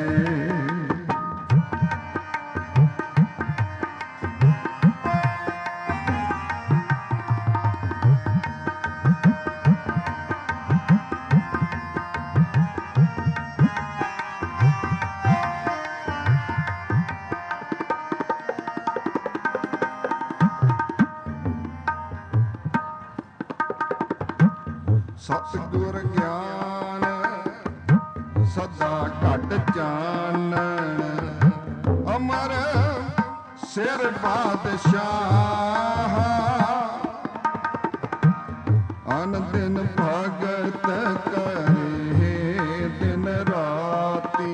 ਸਤਿਗੁਰ ਗਿਆਨ ਸਦਾ ਘਟ ਜਾਣ, ਅਮਰ ਸਿਰ ਬਾਦਸ਼ਾਹ। ਅਨ ਦਿਨ ਭਗਤ ਕਰੇ ਦਿਨ ਰਾਤੀ,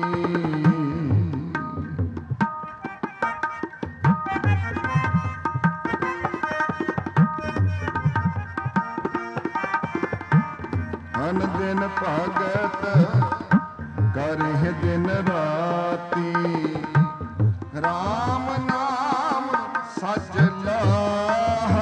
ਅਨ ਦਿਨ ਭਗਤ ਕਰੇ ਦਿਨ ਰਾਤੀ। ਰਾਮ ਨਾਮ ਸਚ ਲਾਹਾ,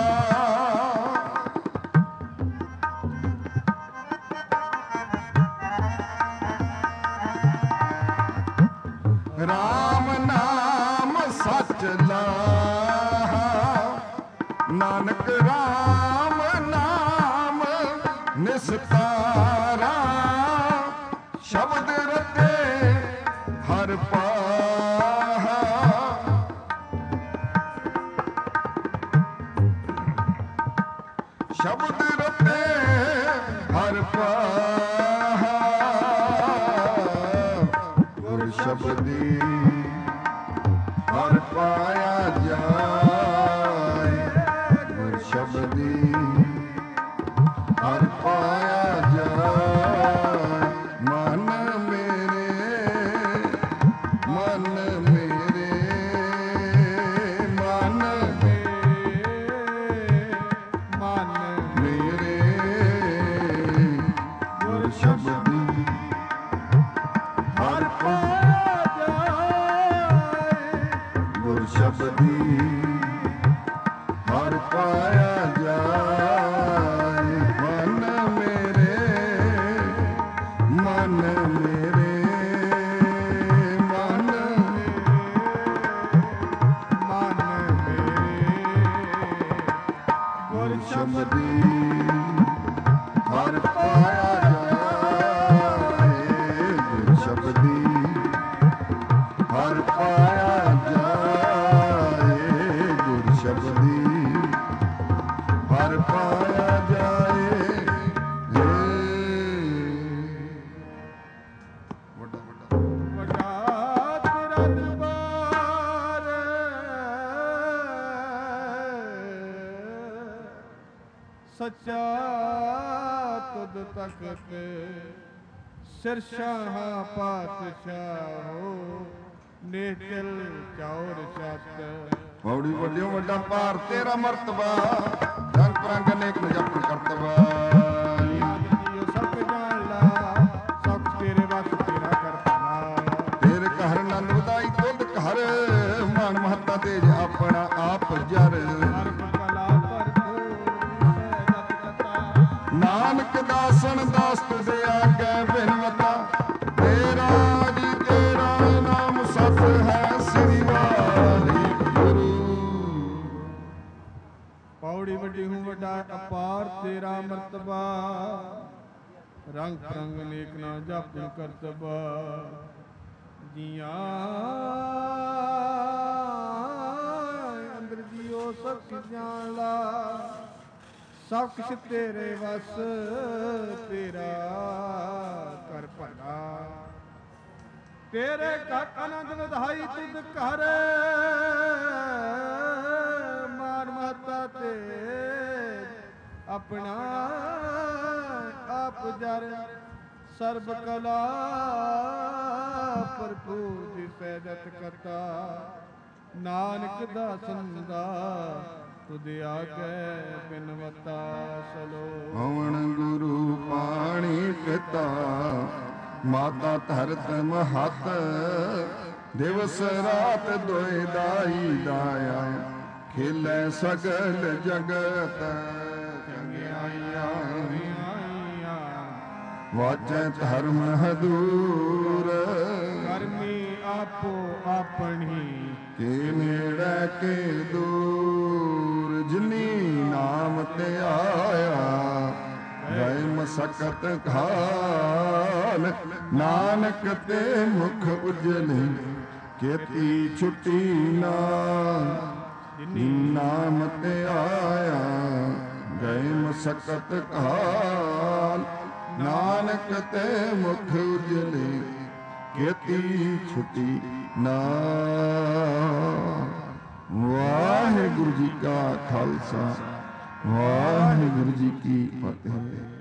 ਰਾਮ ਨਾਮ ਸਚ ਲਾਹਾ। ਨਾਨਕ ਰਾਮ ਨਾਮ ਨਿਸਤਾਰਾ, ਸ਼ਬਦ ਰਤੇ ਹਰ ਪਾਹਾ। ਸ਼ਬਦ ਰਤੇ ਹਰ ਪਾਹਾ। ਗੁਰ ਸ਼ਬਦੀ ਹਰ ਪਾਇਆ ਜਾਏ, ਗੁਰ ਸ਼ਬਦੀ ਹਰ ਪਾਇਆ ਜਾਏ। ਮਨ ਮੇਰੇ ਮਨ ਮੇਰੇ ਮਨ ਮਨ ਮੇਰੇ, ਗੁਰ ਸ਼ਬਦੀ ਹਰ ਪਾਇਆ ਜਾਏ, ਗੁਰ ਸ਼ਬਦੀ ਹਰ ਪਾਇਆ ਜਾਏ। ਮਨ ਮੇਰੇ ਮਨ ਮੇਰੇ ਮਨ ਮਨ ਮੇਰੇ, ਗੁਰ ਸ਼ਬਦੀ ਹਰ ਪਾਇਆ ਜਾਏ, ਗੁਰ ਸ਼ਬਦੀ ਹਰ ਪਾਇਆ ਜਾਏ। ਸੱਚਾ ਤੁਧ ਤਖਤ ਸਿਰ ਸ਼ਾਹਾਂ ਪਾਤਸ਼ਾਹੋ ਨਿਹਚਲ ਚੌਰ ਛਤ। ਪੌੜੀ ਵੱਡਿਓ ਵੱਡਾ ਭਾਰ ਤੇਰਾ ਮਰਤਬਾ ਰੰਗ ਰੰਗ ਅਨੇਕ ਜਪਨ ਕਰਤਬਾ। ਸਭ ਜਾਣ ਲਾ ਸਭ ਤੇਰੇ ਵਸ ਤੇਰਾ ਕਰਤਨਾ। ਤੇਰੇ ਘਰ ਨੰਦ ਵਧਾਈ ਤੁਧ ਘਰ ਮਾਨ ਮਹੱਤਾ ਤੇਜ ਆਪਣਾ ਆਪ ਜਰ। ਨਾਨਕ ਦਾਸਨ ਦਾਸ ਤੁਧ ਆਗੇ ਬਿਨਵਤਾ ਤੇਰਾ ਜੀ ਤੇਰਾ ਨਾਮ ਸਤ ਹੈ ਸ੍ਰੀ ਵਾਹਿਗੁਰੂ। ਪੌੜੀ ਵੱਡੀ ਹੂੰ ਵੱਡਾ ਅਪਾਰ ਤੇਰਾ ਮਰਤਬਾ ਰੰਗ ਰੰਗ ਨੇਕ ਨਾ ਜਾਪਨ ਕਰਤਬਾ। ਜੀਆਂ ਅੰਦਰ ਜੀਓ ਸਭ ਕੁਛ ਜਾਣ ਲਾ ਸਭ ਕੁਛ ਤੇਰੇ ਵਸ ਤੇਰਾ ਕਰ ਭਲਾ। ਤੇਰੇ ਘਰ ਆਨੰਦ ਵਧਾਈ ਤੁਧ ਘਰ ਮਾਨ ਮਹੱਤਾ ਤੇ ਆਪਣਾ ਆਪ ਜਰ। ਸਰਬ ਕਲਾ ਭਰਪੂਰ ਦਿਸੈ ਜਤ ਕਰਤਾ ਨਾਨਕ ਦਾਸਨ ਦਾ ਤੁਧ ਆਗੇ ਬਿਨਵਤਾ ਸਲੋ। ਪਵਨ ਗੁਰੂ ਪਾਣੀ ਪਿਤਾ ਮਾਤਾ ਧਰਤ ਮਹਤ ਦਿਵਸ ਰਾਤ ਦੋਇ ਦਾਈ ਦਾਇਆ ਖੇਲੇ ਸਗਲ ਜਗਤ ਚੰਗਿਆਈਆਂ। ਵਾਚੈ ਧਰਮ ਹਦੂਰ ਕਰਮੀ ਆਪੋ ਆਪਣੀ ਕੇ ਨੇੜੇ ਕੇ ਦੂਰ। ਜਿਨੀ ਨਾਮ ਤੇ ਆਇਆ ਗਏ ਮਸਕਤ ਖਾਲ ਨਾਨਕ ਤੇ ਮੁਖ ਉਜਲੇ ਕੀਤੀ ਛੁੱਟੀ ਨਾ। ਜਿਨੀ ਨਾਮ ਤੇ ਆਇਆ ਗਏ ਮਸਕਤ ਖਾਲ ਨਾਨਕ ਤੇ ਮੁਖ ਉਜਲੇ ਕੀਤੀ ਛੁੱਟੀ ਨਾ। ਵਾਹਿਗੁਰੂ ਜੀ ਕਾ ਖਾਲਸਾ ਵਾਹਿਗੁਰੂ ਜੀ ਕੀ ਫਤਿਹ।